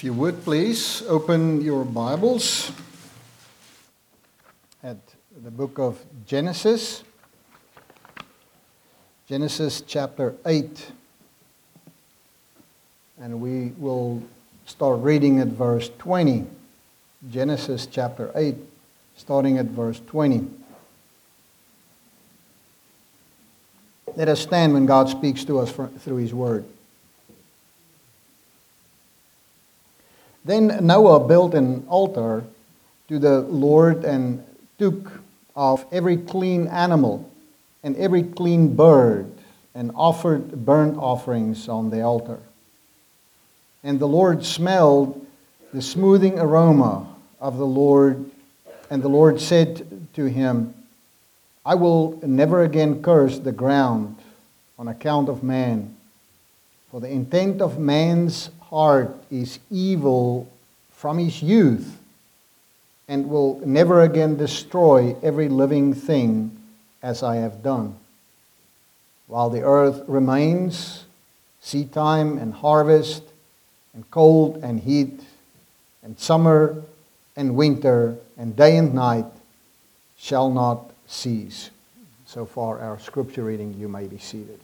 If you would please open your Bibles at the book of Genesis. Genesis chapter 8. And we will start reading at verse 20. Genesis chapter 8, starting at verse 20. Let us stand when God speaks to us through His Word. Then Noah built an altar to the Lord and took of every clean animal and every clean bird and offered burnt offerings on the altar. And the Lord smelled the smoothing aroma of the Lord, and the Lord said to him, I will never again curse the ground on account of man, for the intent of man's heart is evil from his youth, and will never again destroy every living thing as I have done. While the earth remains, seedtime and harvest, and cold and heat, and summer and winter, and day and night shall not cease. So far our scripture reading. You may be seated.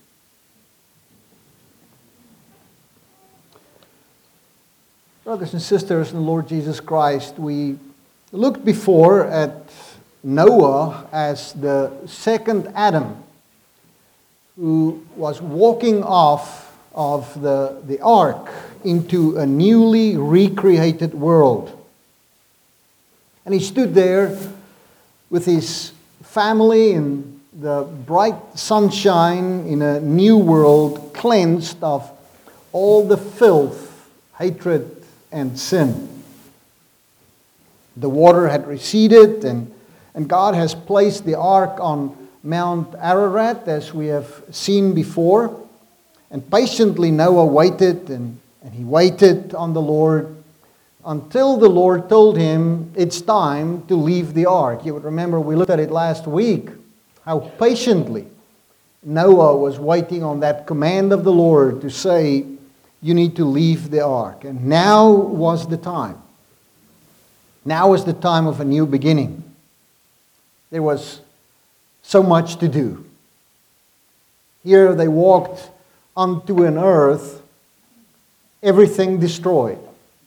Brothers and sisters in the Lord Jesus Christ, we looked before at Noah as the second Adam who was walking off of the ark into a newly recreated world. And he stood there with his family in the bright sunshine in a new world, cleansed of all the filth, hatred, and sin. The water had receded, and God has placed the ark on Mount Ararat, as we have seen before. And patiently Noah waited, and he waited on the Lord until the Lord told him it's time to leave the ark. You would remember we looked at it last week, how patiently Noah was waiting on that command of the Lord to say, you need to leave the ark. And now was the time. Now was the time of a new beginning. There was so much to do. Here they walked onto an earth, everything destroyed.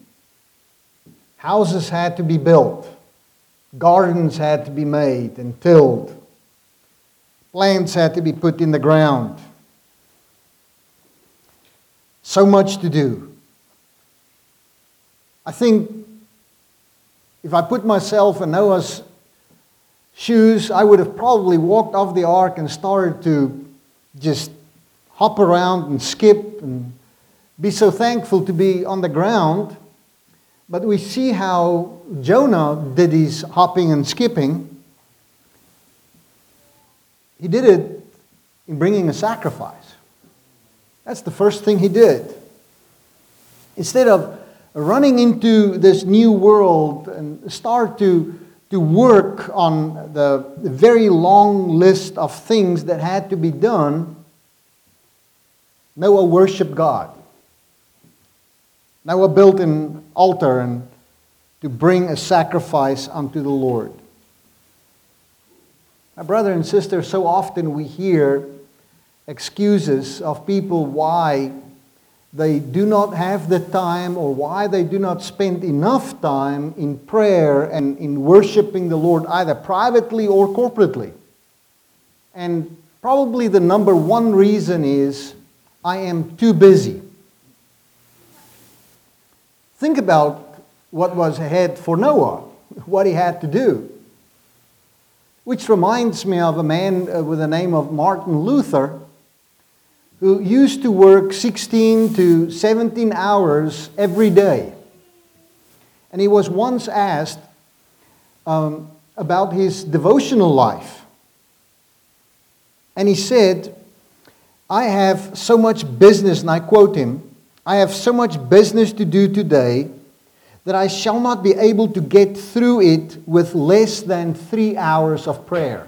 Houses had to be built. Gardens had to be made and tilled. Plants had to be put in the ground. So much to do. I think if I put myself in Noah's shoes, I would have probably walked off the ark and started to just hop around and skip and be so thankful to be on the ground. But we see how Jonah did his hopping and skipping. He did it in bringing a sacrifice. That's the first thing he did. Instead of running into this new world and start to work on the very long list of things that had to be done, Noah worshiped God. Noah built an altar and to bring a sacrifice unto the Lord. My brother and sister, so often we hear excuses of people why they do not have the time or why they do not spend enough time in prayer and in worshiping the Lord, either privately or corporately. And probably the number one reason is, I am too busy. Think about what was ahead for Noah, what he had to do. Which reminds me of a man with the name of Martin Luther, who used to work 16 to 17 hours every day. And he was once asked about his devotional life. And he said, I have so much business, and I quote him, I have so much business to do today that I shall not be able to get through it with less than 3 hours of prayer.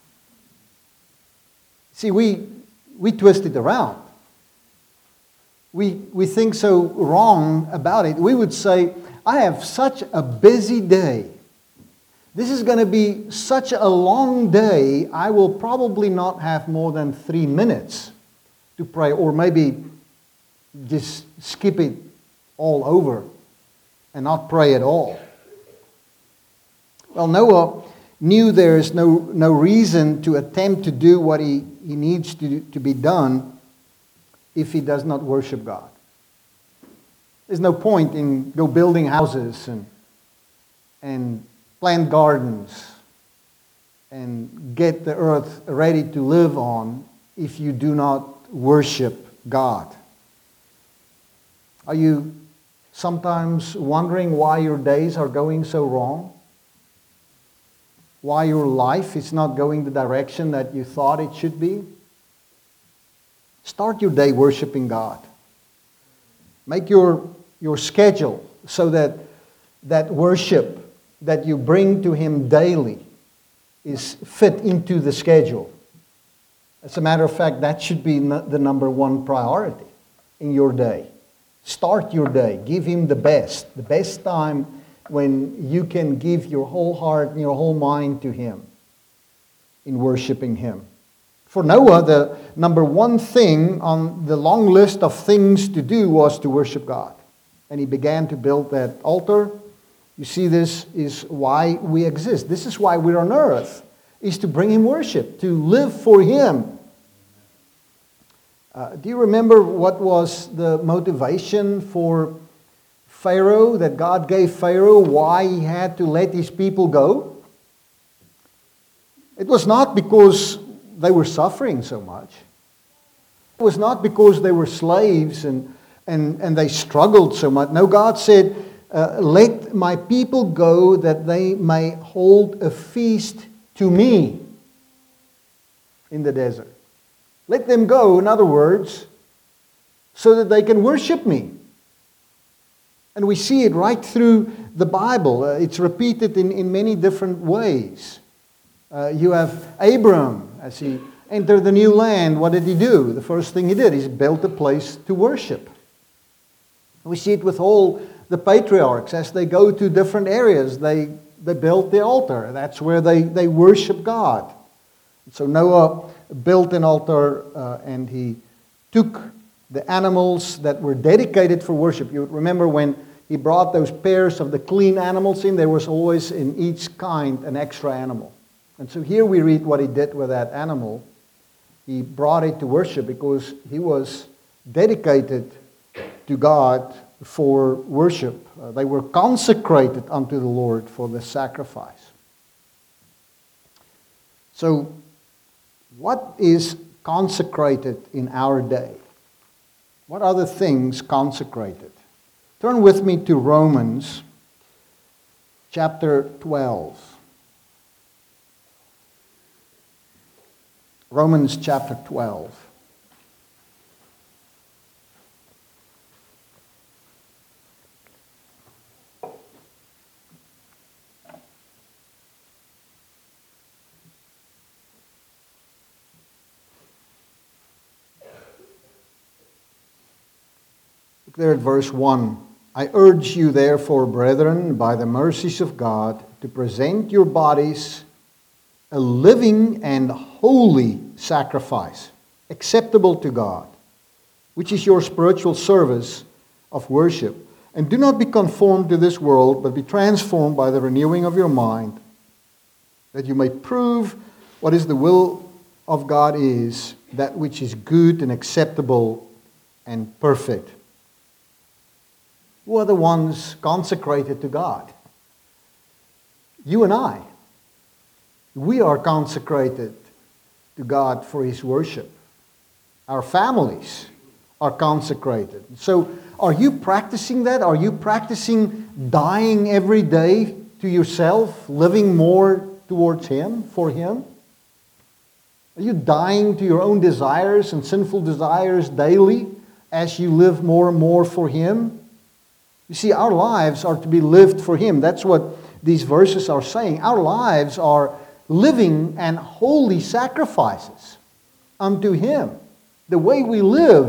See, we twist it around. we think so wrong about it. We would say, I have such a busy day. This is going to be such a long day, I will probably not have more than 3 minutes to pray, or maybe just skip it all over and not pray at all. Well, Noah knew there is no reason to attempt to do what he needs to be done if he does not worship God. There's no point in go building houses and plant gardens and get the earth ready to live on if you do not worship God. Are you sometimes wondering why your days are going so wrong? Why your life is not going the direction that you thought it should be? Start your day worshiping God. Make your schedule so that worship that you bring to Him daily is fit into the schedule. As a matter of fact, that should be the number one priority in your day. Start your day. Give Him the best time when you can give your whole heart and your whole mind to Him in worshiping Him. For Noah, the number one thing on the long list of things to do was to worship God. And he began to build that altar. You see, this is why we exist. This is why we're on earth, is to bring Him worship, to live for Him. Do you remember what was the motivation for Pharaoh, that God gave Pharaoh, why he had to let his people go? It was not because they were suffering so much. It was not because they were slaves and they struggled so much. No, God said, let my people go that they may hold a feast to me in the desert. Let them go, in other words, so that they can worship me. And we see it right through the Bible. It's repeated in many different ways. You have Abram, as he entered the new land, what did he do? The first thing he did is built a place to worship. We see it with all the patriarchs. As they go to different areas, they built the altar. That's where they worship God. So Noah built an altar and he took the animals that were dedicated for worship. You remember when he brought those pairs of the clean animals in, there was always in each kind an extra animal. And so here we read what he did with that animal. He brought it to worship because he was dedicated to God for worship. They were consecrated unto the Lord for the sacrifice. So, what is consecrated in our day? What are the things consecrated? Turn with me to Romans chapter 12. Romans chapter 12. Look there at verse 1. I urge you therefore, brethren, by the mercies of God, to present your bodies a living and holy sacrifice, acceptable to God, which is your spiritual service of worship. And do not be conformed to this world, but be transformed by the renewing of your mind, that you may prove what is the will of God is, that which is good and acceptable and perfect. Who are the ones consecrated to God? You and I. We are consecrated to God for His worship. Our families are consecrated. So, are you practicing that? Are you practicing dying every day to yourself, living more towards Him, for Him? Are you dying to your own desires and sinful desires daily as you live more and more for Him? You see, our lives are to be lived for Him. That's what these verses are saying. Our lives are living and holy sacrifices unto Him. The way we live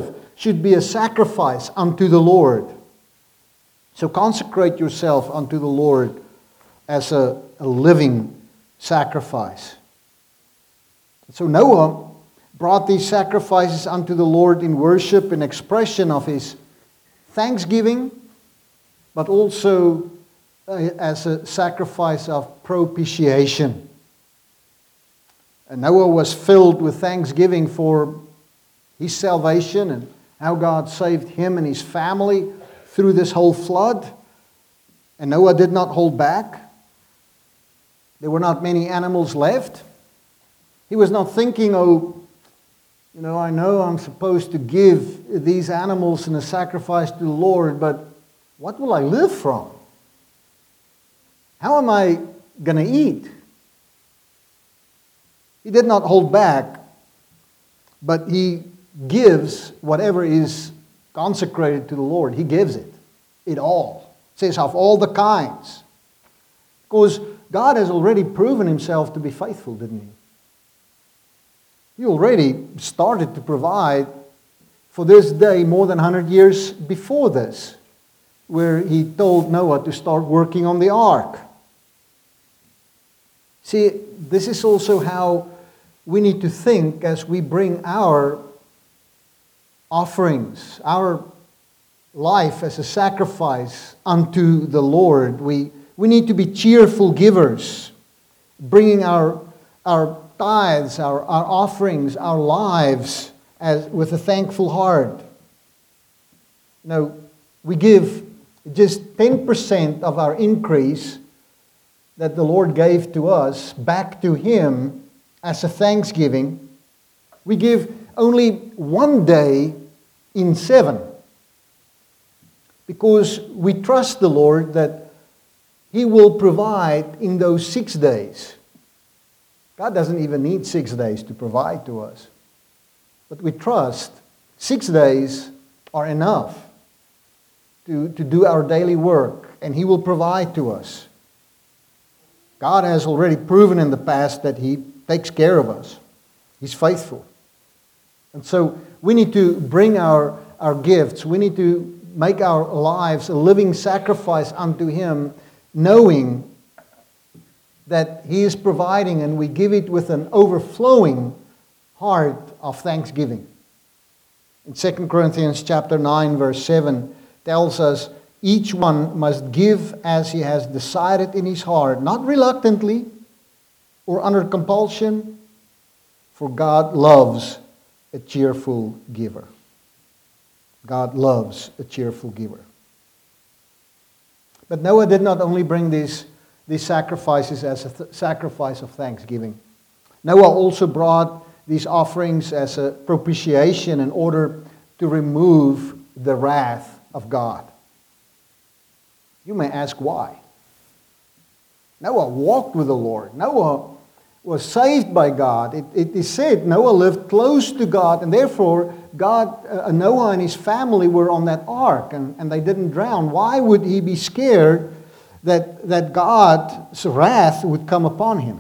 should be a sacrifice unto the Lord. So consecrate yourself unto the Lord as a living sacrifice. So Noah brought these sacrifices unto the Lord in worship, in expression of his thanksgiving, but also as a sacrifice of propitiation. And Noah was filled with thanksgiving for his salvation and how God saved him and his family through this whole flood. And Noah did not hold back. There were not many animals left. He was not thinking, I know I'm supposed to give these animals in a sacrifice to the Lord, but what will I live from? How am I going to eat? He did not hold back, but he gives whatever is consecrated to the Lord. He gives it all. It says of all the kinds. Because God has already proven himself to be faithful, didn't he? He already started to provide for this day more than 100 years before this, where he told Noah to start working on the ark. See, this is also how we need to think as we bring our offerings, our life as a sacrifice unto the Lord. We need to be cheerful givers, bringing our tithes, our offerings, our lives with a thankful heart. We give just 10% of our increase that the Lord gave to us back to him as a thanksgiving. We give only one day in 7 because we trust the Lord that he will provide in those 6 days. God doesn't even need 6 days to provide to us. But we trust 6 days are enough to do our daily work, and he will provide to us. God has already proven in the past that he takes care of us. He's faithful. And so we need to bring our gifts. We need to make our lives a living sacrifice unto him, knowing that he is providing, and we give it with an overflowing heart of thanksgiving. In 2 Corinthians chapter 9, verse 7 tells us, each one must give as he has decided in his heart, not reluctantly or under compulsion, for God loves a cheerful giver. God loves a cheerful giver. But Noah did not only bring these sacrifices as a sacrifice of thanksgiving. Noah also brought these offerings as a propitiation in order to remove the wrath of God. You may ask why. Noah walked with the Lord. Noah was saved by God. It is said Noah lived close to God, and therefore Noah and his family were on that ark, and they didn't drown. Why would he be scared that God's wrath would come upon him?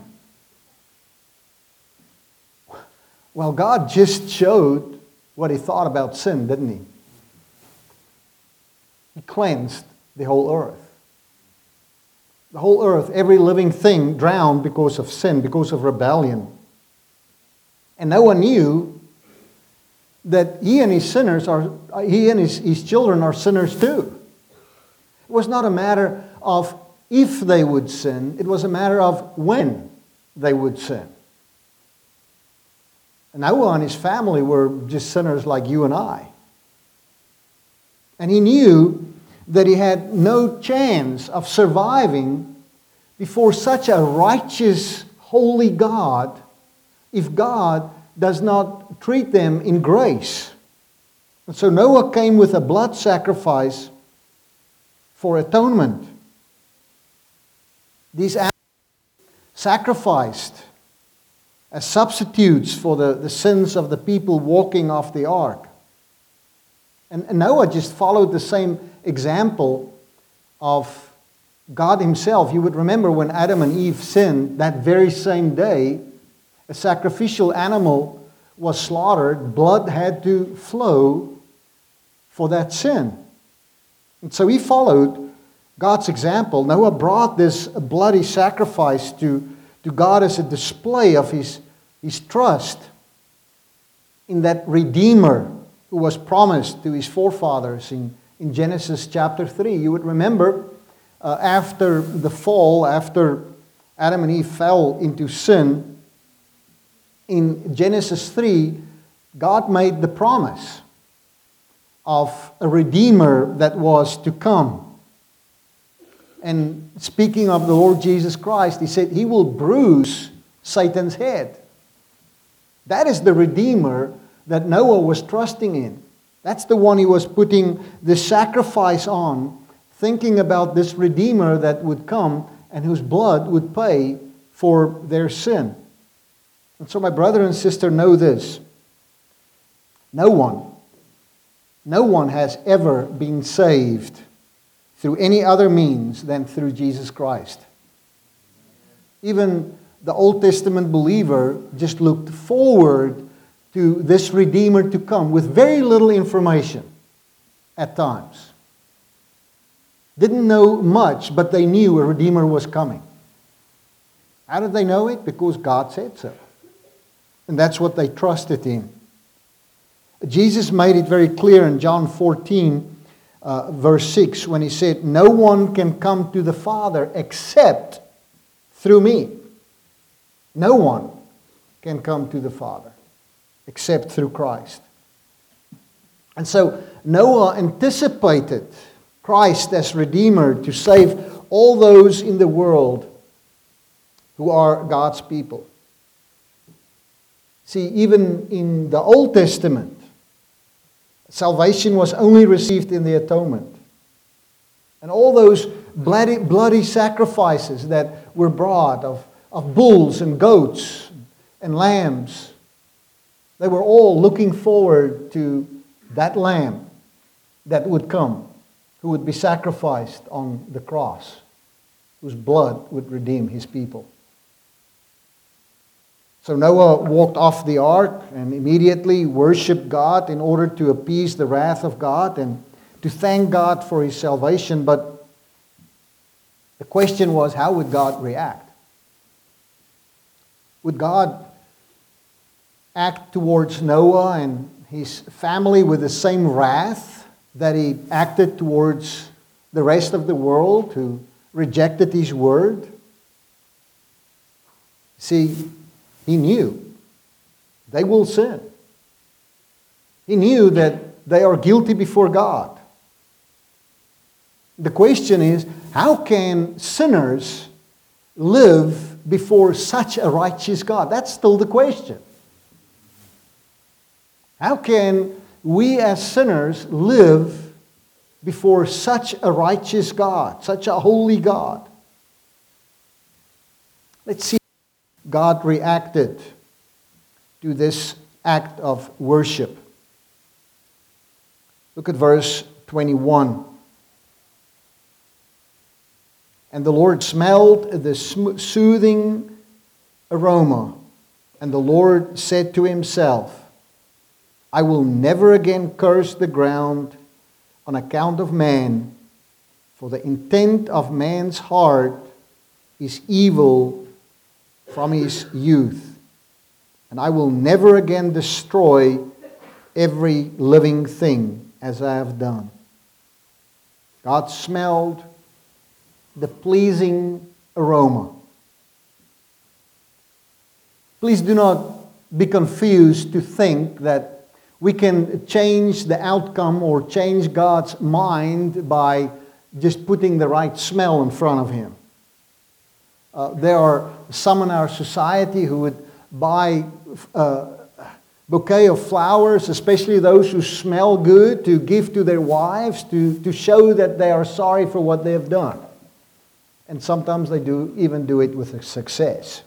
Well, God just showed what he thought about sin, didn't he? He cleansed the whole earth. The whole earth, every living thing drowned because of sin, because of rebellion. And Noah knew that he and his children are sinners too. It was not a matter of if they would sin, it was a matter of when they would sin. And Noah and his family were just sinners like you and I. And he knew that he had no chance of surviving before such a righteous, holy God if God does not treat them in grace. And so Noah came with a blood sacrifice for atonement. These animals sacrificed as substitutes for the sins of the people walking off the ark. And Noah just followed the same example of God himself. You would remember when Adam and Eve sinned, that very same day, a sacrificial animal was slaughtered, blood had to flow for that sin. And so he followed God's example. Noah brought this bloody sacrifice to God as a display of his trust in that Redeemer who was promised to his forefathers in Genesis chapter 3. You would remember after the fall, after Adam and Eve fell into sin, in Genesis 3, God made the promise of a Redeemer that was to come. And speaking of the Lord Jesus Christ, he said, He will bruise Satan's head. That is the Redeemer that Noah was trusting in. That's the one he was putting the sacrifice on, thinking about this Redeemer that would come and whose blood would pay for their sin. And so my brother and sister, know this. No one has ever been saved through any other means than through Jesus Christ. Even the Old Testament believer just looked forward to this Redeemer to come with very little information at times. Didn't know much, but they knew a Redeemer was coming. How did they know it? Because God said so. And that's what they trusted in. Jesus made it very clear in John 14, verse 6, when he said, "No one can come to the Father except through me." No one can come to the Father except through Christ. And so Noah anticipated Christ as Redeemer to save all those in the world who are God's people. See, even in the Old Testament, salvation was only received in the atonement. And all those bloody sacrifices that were brought of bulls and goats and lambs, they were all looking forward to that lamb that would come, who would be sacrificed on the cross, whose blood would redeem his people. So Noah walked off the ark and immediately worshiped God in order to appease the wrath of God and to thank God for his salvation. But the question was, how would God react? Would God act towards Noah and his family with the same wrath that he acted towards the rest of the world who rejected his word? See, he knew they will sin. He knew that they are guilty before God. The question is, how can sinners live before such a righteous God? That's still the question. How can we as sinners live before such a righteous God, such a holy God? Let's see how God reacted to this act of worship. Look at verse 21. And the Lord smelled the soothing aroma, and the Lord said to himself, I will never again curse the ground on account of man, for the intent of man's heart is evil from his youth. And I will never again destroy every living thing as I have done. God smelled the pleasing aroma. Please do not be confused to think that we can change the outcome or change God's mind by just putting the right smell in front of him. There are some in our society who would buy a bouquet of flowers, especially those who smell good, to give to their wives to show that they are sorry for what they have done. And sometimes they even do it with success.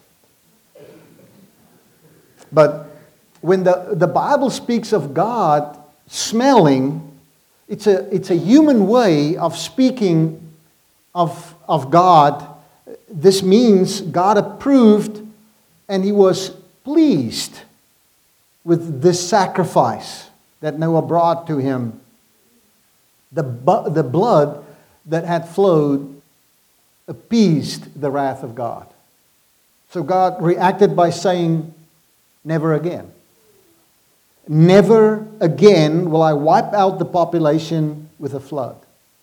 But when the Bible speaks of God smelling, it's a human way of speaking of God. This means God approved and he was pleased with this sacrifice that Noah brought to him The blood that had flowed appeased the wrath of God. So God reacted by saying, never again. Never again will I wipe out the population with a flood.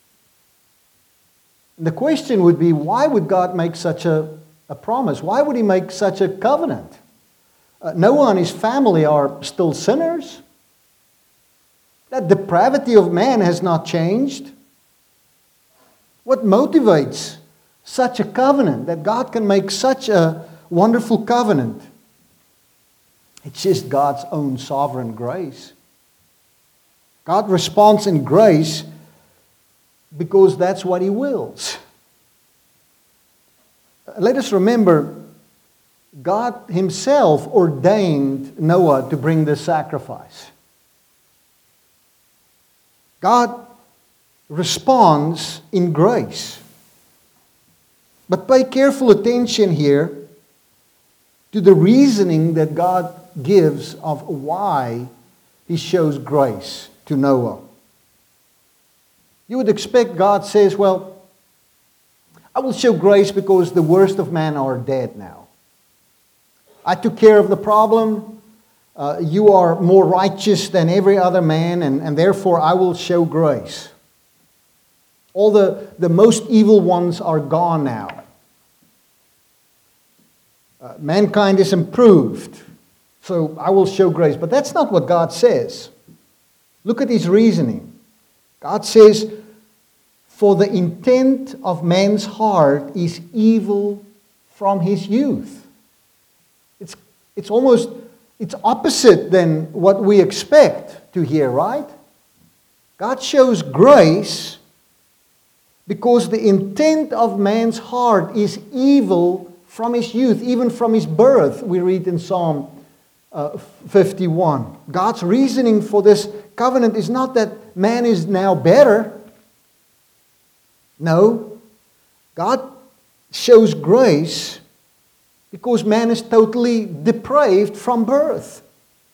And the question would be, why would God make such a promise? Why would He make such a covenant? Noah and his family are still sinners. That depravity of man has not changed. What motivates such a covenant, that God can make such a wonderful covenant? It's just God's own sovereign grace. God responds in grace because that's what He wills. Let us remember, God Himself ordained Noah to bring this sacrifice. God responds in grace. But pay careful attention here to the reasoning that God gives of why He shows grace to Noah. You would expect God says, well, I will show grace because the worst of men are dead now. I took care of the problem. You are more righteous than every other man, and therefore I will show grace. All the most evil ones are gone now. Mankind is improved, so I will show grace. But that's not what God says. Look at His reasoning. God says, for the intent of man's heart is evil from his youth. It's opposite than what we expect to hear, right? God shows grace because the intent of man's heart is evil from his youth, even from his birth, we read in Psalm 51. God's reasoning for this covenant is not that man is now better. No, God shows grace because man is totally depraved from birth.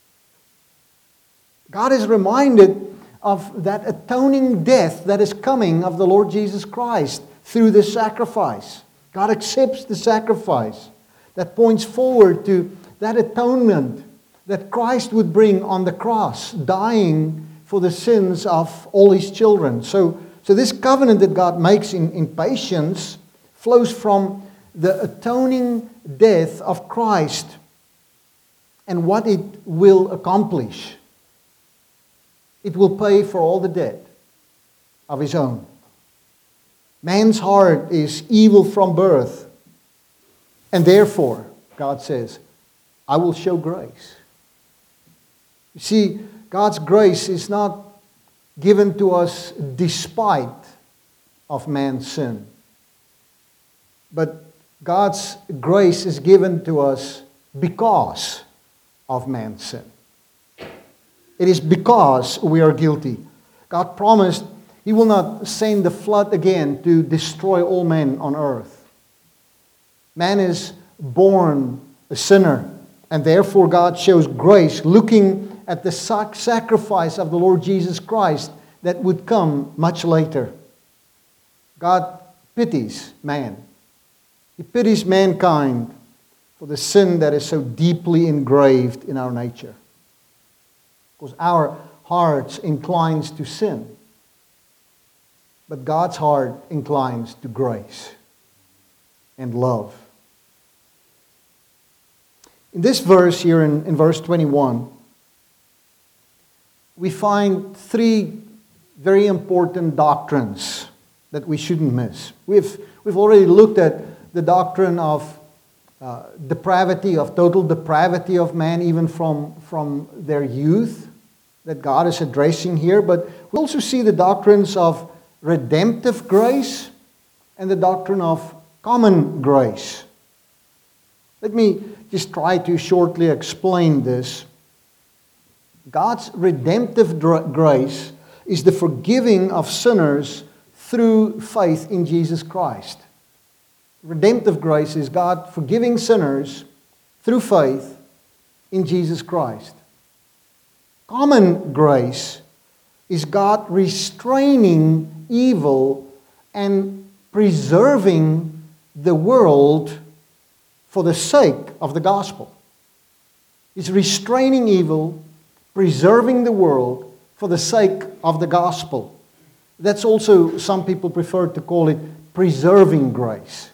God is reminded of that atoning death that is coming of the Lord Jesus Christ through this sacrifice. God accepts the sacrifice that points forward to that atonement that Christ would bring on the cross, dying for the sins of all His children. So this covenant that God makes in patience flows from the atoning death of Christ and what it will accomplish. It will pay for all the debt of His own. Man's heart is evil from birth, and therefore, God says, I will show grace. You see, God's grace is not given to us despite of man's sin. But God's grace is given to us because of man's sin. It is because we are guilty. God promised He will not send the flood again to destroy all men on earth. Man is born a sinner, and therefore God shows grace, looking at the sacrifice of the Lord Jesus Christ that would come much later. God pities man. He pities mankind for the sin that is so deeply engraved in our nature. Because our hearts inclines to sin. But God's heart inclines to grace and love. In this verse here, in verse 21, we find three very important doctrines that we shouldn't miss. We've already looked at the doctrine of depravity, of total depravity of man, even from their youth, that God is addressing here. But we also see the doctrines of redemptive grace and the doctrine of common grace. Let me just try to shortly explain this. God's redemptive grace is the forgiving of sinners through faith in Jesus Christ. Redemptive grace is God forgiving sinners through faith in Jesus Christ. Common grace is God restraining evil and preserving the world for the sake of the gospel. He's restraining evil, preserving the world for the sake of the gospel. That's also, some people prefer to call it preserving grace.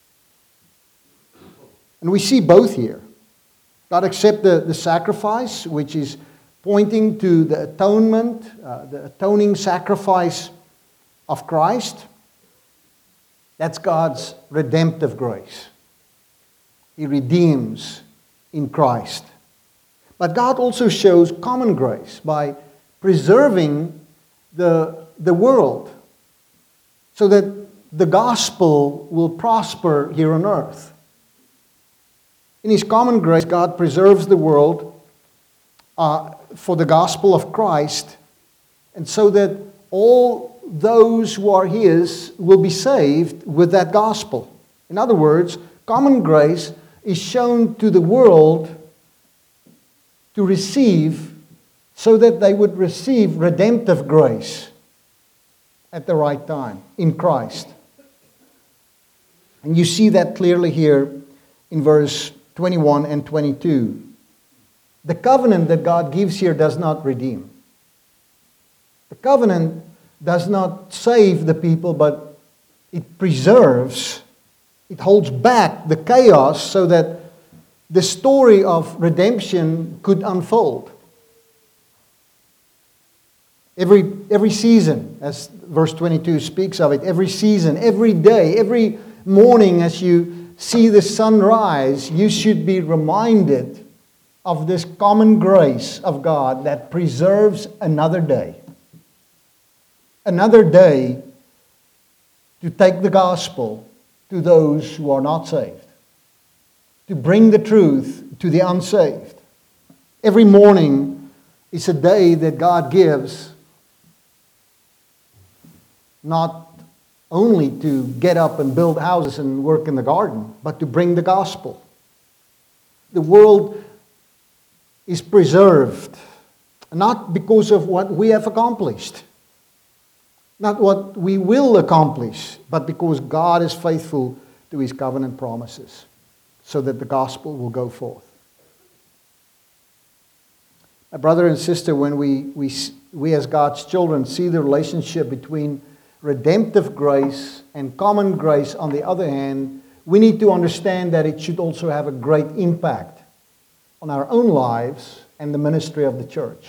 And we see both here. God accepted the sacrifice, which is pointing to the atonement, the atoning sacrifice of Christ. That's God's redemptive grace. He redeems in Christ. But God also shows common grace by preserving the world so that the gospel will prosper here on earth. In His common grace, God preserves the world for the gospel of Christ, and so that all those who are His will be saved with that gospel. In other words, common grace is shown to the world to receive so that they would receive redemptive grace at the right time in Christ. And you see that clearly here in verse 21 and 22. The covenant that God gives here does not redeem. The covenant does not save the people, but it preserves, it holds back the chaos so that the story of redemption could unfold. Every season, as verse 22 speaks of it, every season, every day, every morning as you see the sun rise, you should be reminded of this common grace of God that preserves another day. Another day to take the gospel to those who are not saved. To bring the truth to the unsaved. Every morning is a day that God gives not only to get up and build houses and work in the garden, but to bring the gospel. The world is preserved, not because of what we have accomplished, not what we will accomplish, but because God is faithful to His covenant promises, so that the gospel will go forth. My brother and sister, when we as God's children see the relationship between redemptive grace and common grace on the other hand, we need to understand that it should also have a great impact on our own lives and the ministry of the church.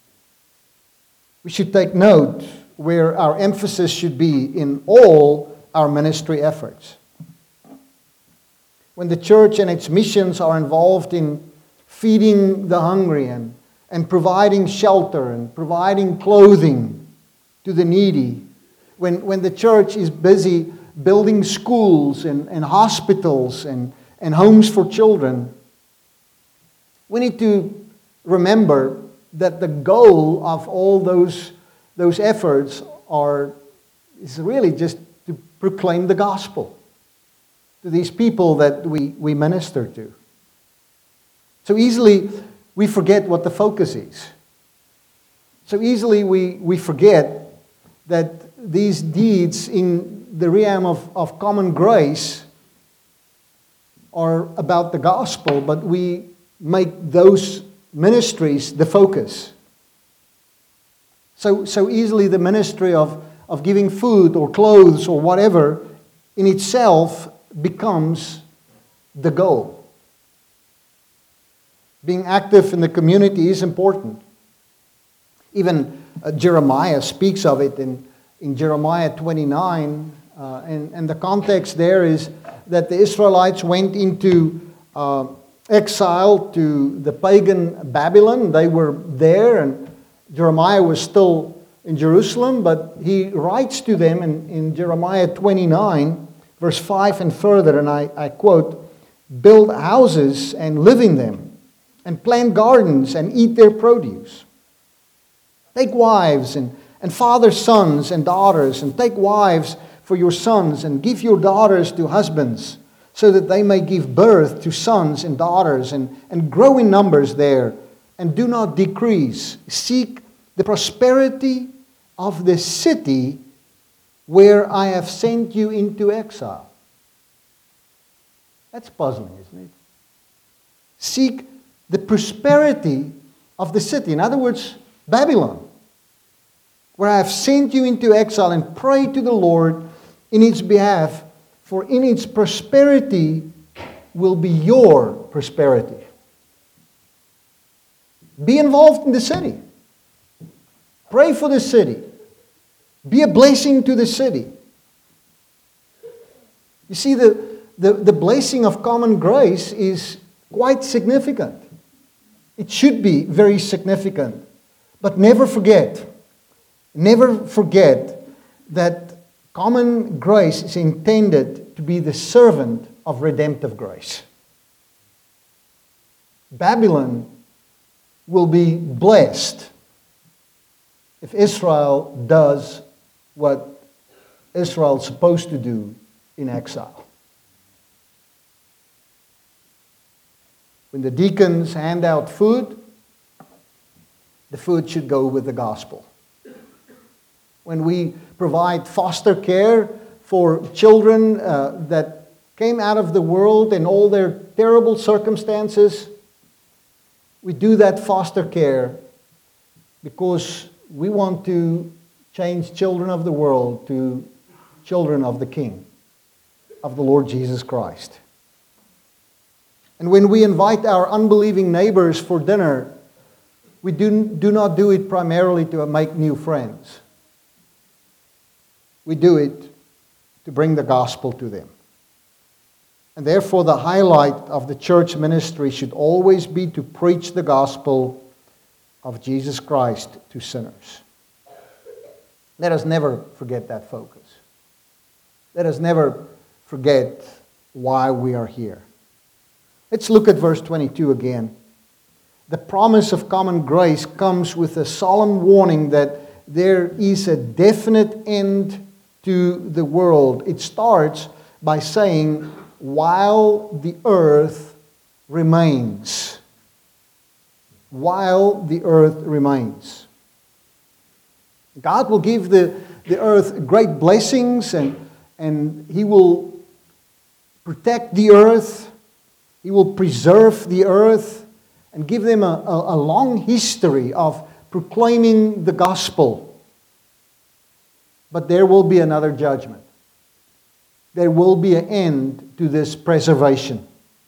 We should take note where our emphasis should be in all our ministry efforts. When the church and its missions are involved in feeding the hungry and providing shelter and providing clothing to the needy, when the church is busy building schools and hospitals and homes for children, we need to remember that the goal of all those efforts is really just to proclaim the gospel to these people that we minister to. So easily we forget what the focus is. So easily we forget that these deeds in the realm of common grace are about the gospel, but we make those ministries the focus. So easily the ministry of giving food or clothes or whatever in itself becomes the goal. Being active in the community is important. Even Jeremiah speaks of it in Jeremiah 29, and the context there is that the Israelites went into exile to the pagan Babylon. They were there, and Jeremiah was still in Jerusalem, but he writes to them in Jeremiah 29, verse 5 and further, and I quote, "Build houses and live in them, and plant gardens and eat their produce. Take wives and father sons and daughters, and take wives for your sons, and give your daughters to husbands, so that they may give birth to sons and daughters, and grow in numbers there, and do not decrease. Seek the prosperity of the city where I have sent you into exile. That's puzzling, isn't it? Seek the prosperity of the city. In other words, Babylon, where I have sent you into exile, and pray to the Lord in its behalf, for in its prosperity will be your prosperity. Be involved in the city. Pray for the city. Be a blessing to the city. You see, the blessing of common grace is quite significant. It should be very significant. But never forget that common grace is intended to be the servant of redemptive grace. Babylon will be blessed if Israel does what Israel is supposed to do in exile. When the deacons hand out food, the food should go with the gospel. When we provide foster care for children that came out of the world in all their terrible circumstances, we do that foster care because we want to change children of the world to children of the King, of the Lord Jesus Christ. And when we invite our unbelieving neighbors for dinner, we do not do it primarily to make new friends. We do it to bring the gospel to them. And therefore, the highlight of the church ministry should always be to preach the gospel of Jesus Christ to sinners. Let us never forget that focus. Let us never forget why we are here. Let's look at verse 22 again. The promise of common grace comes with a solemn warning that there is a definite end to the world. It starts by saying, while the earth remains. While the earth remains. God will give the earth great blessings, and He will protect the earth. He will preserve the earth and give them a long history of proclaiming the gospel. But there will be another judgment. There will be an end to this preservation.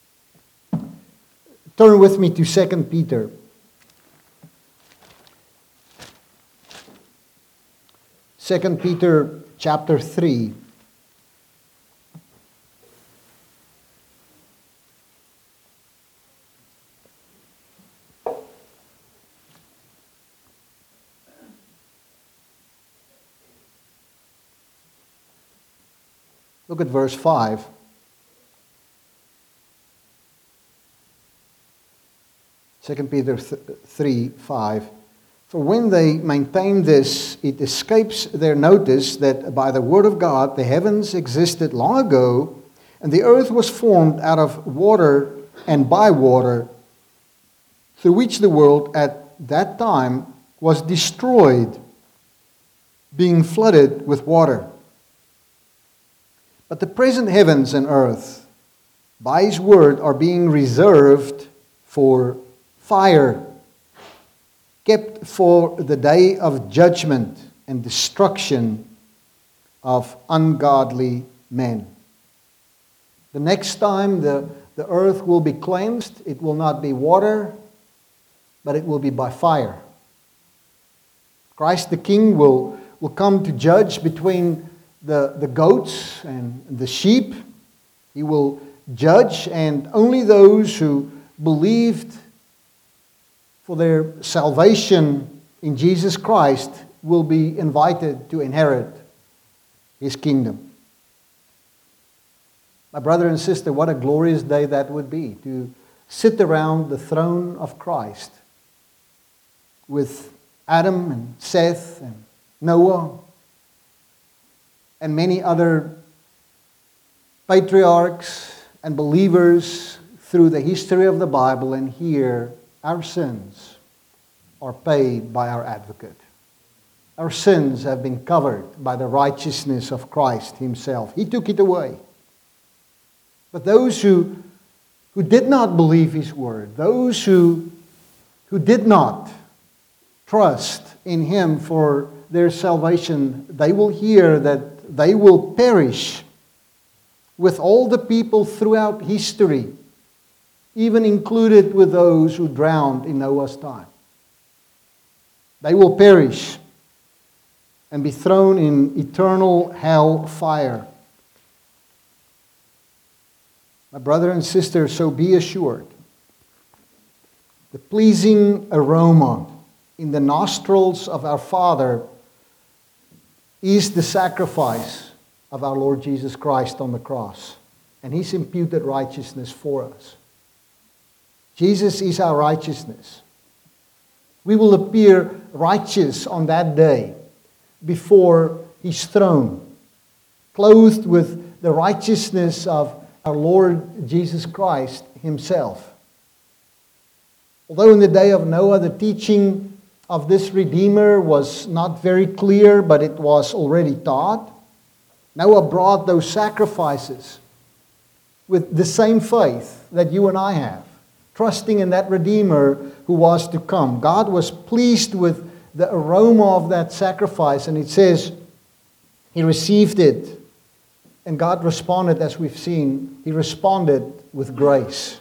Turn with me to 2 Peter. 2 Peter chapter 3. Look at verse 5. Second Peter 3:5. For when they maintain this, it escapes their notice that by the word of God the heavens existed long ago, and the earth was formed out of water and by water, through which the world at that time was destroyed, being flooded with water. But the present heavens and earth, by His word, are being reserved for fire, kept for the day of judgment and destruction of ungodly men. The next time the earth will be cleansed, it will not be water, but it will be by fire. Christ the King will come to judge between the goats and the sheep. He will judge, and only those who believed for their salvation in Jesus Christ will be invited to inherit His kingdom. My brother and sister, what a glorious day that would be, to sit around the throne of Christ with Adam and Seth and Noah and many other patriarchs and believers through the history of the Bible, and hear our sins are paid by our advocate. Our sins have been covered by the righteousness of Christ Himself. He took it away. But those who did not believe His word, those who did not trust in Him for their salvation, they will hear that they will perish with all the people throughout history, even included with those who drowned in Noah's time. They will perish and be thrown in eternal hell fire. My brother and sister, so be assured, the pleasing aroma in the nostrils of our Father is the sacrifice of our Lord Jesus Christ on the cross and His imputed righteousness for us. Jesus is our righteousness. We will appear righteous on that day before His throne, clothed with the righteousness of our Lord Jesus Christ Himself. Although in the day of Noah the teaching of this Redeemer was not very clear, but it was already taught, Noah brought those sacrifices with the same faith that you and I have, trusting in that Redeemer who was to come. God was pleased with the aroma of that sacrifice, and it says He received it. And God responded, as we've seen, He responded with grace.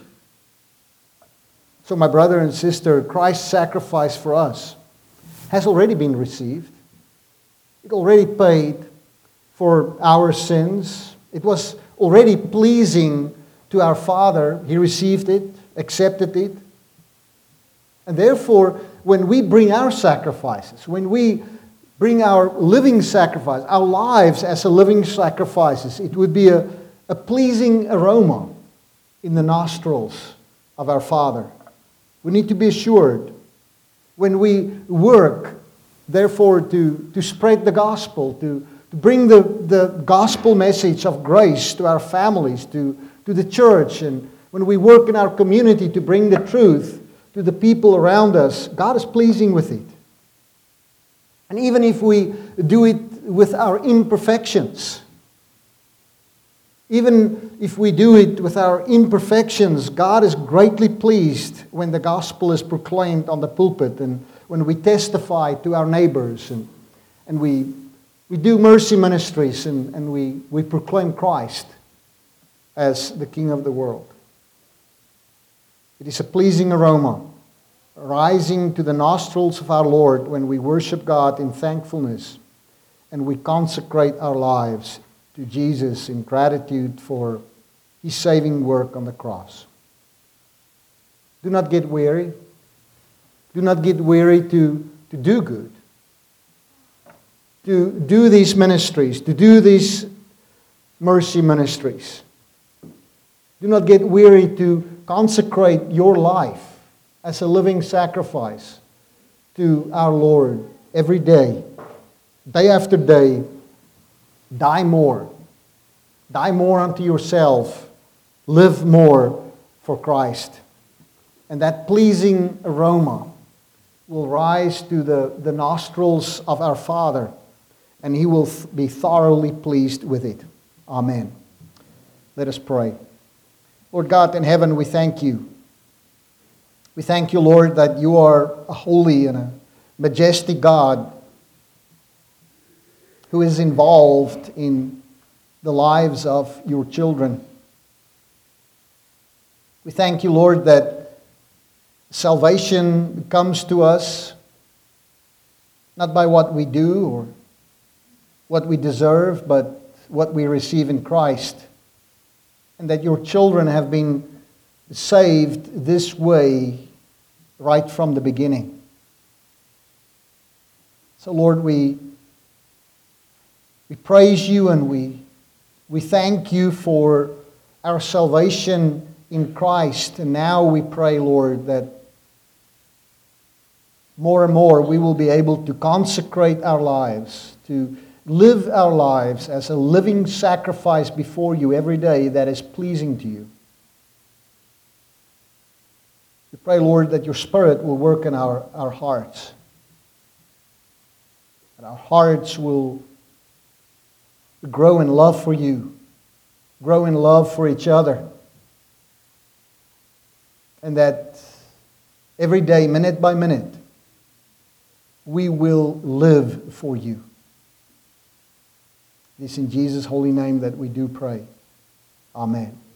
So my brother and sister, Christ's sacrifice for us has already been received. It already paid for our sins. It was already pleasing to our Father. He received it, accepted it. And therefore, when we bring our sacrifices, when we bring our living sacrifice, our lives as a living sacrifices, it would be a pleasing aroma in the nostrils of our Father. We need to be assured when we work, therefore, to spread the gospel, to bring the gospel message of grace to our families, to the church, and when we work in our community to bring the truth to the people around us, God is pleasing with it. And even if we do it with our imperfections, even if we do it with our imperfections, God is greatly pleased when the gospel is proclaimed on the pulpit and when we testify to our neighbors and we do mercy ministries and we proclaim Christ as the King of the world. It is a pleasing aroma rising to the nostrils of our Lord when we worship God in thankfulness and we consecrate our lives to Jesus in gratitude for His saving work on the cross. Do not get weary. Do not get weary to do good, to do these ministries, to do these mercy ministries. Do not get weary to consecrate your life as a living sacrifice to our Lord every day, day after day. Die more. Die more unto yourself. Live more for Christ. And that pleasing aroma will rise to the nostrils of our Father, and He will be thoroughly pleased with it. Amen. Let us pray. Lord God in heaven, we thank You. We thank You, Lord, that You are a holy and a majestic God who is involved in the lives of Your children. We thank You, Lord, that salvation comes to us not by what we do or what we deserve, but what we receive in Christ. And that Your children have been saved this way right from the beginning. So, Lord, we praise You and we thank You for our salvation in Christ. And now we pray, Lord, that more and more we will be able to consecrate our lives, to live our lives as a living sacrifice before You every day that is pleasing to You. We pray, Lord, that Your Spirit will work in our hearts. that our hearts will grow in love for you, grow in love for each other, and that every day, minute by minute, we will live for you. It is in Jesus' holy name that we do pray. Amen.